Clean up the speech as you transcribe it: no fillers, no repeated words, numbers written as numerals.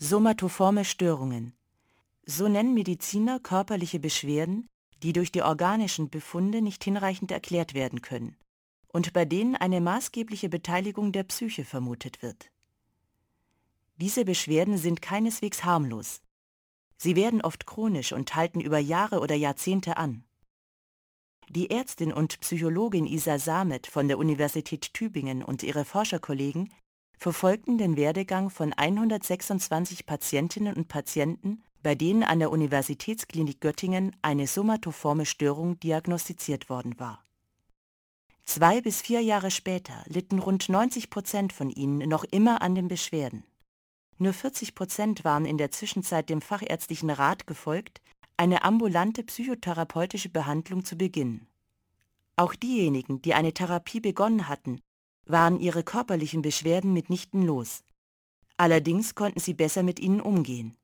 Somatoforme Störungen. So nennen Mediziner körperliche Beschwerden, die durch die organischen Befunde nicht hinreichend erklärt werden können und bei denen eine maßgebliche Beteiligung der Psyche vermutet wird. Diese Beschwerden sind keineswegs harmlos. Sie werden oft chronisch und halten über Jahre oder Jahrzehnte an. Die Ärztin und Psychologin Isa Samet von der Universität Tübingen und ihre Forscherkollegen verfolgten den Werdegang von 126 Patientinnen und Patienten, bei denen an der Universitätsklinik Göttingen eine somatoforme Störung diagnostiziert worden war. 2 bis 4 Jahre später litten rund 90% von ihnen noch immer an den Beschwerden. Nur 40% waren in der Zwischenzeit dem fachärztlichen Rat gefolgt, eine ambulante psychotherapeutische Behandlung zu beginnen. Auch diejenigen, die eine Therapie begonnen hatten, waren ihre körperlichen Beschwerden mitnichten los. Allerdings konnten sie besser mit ihnen umgehen.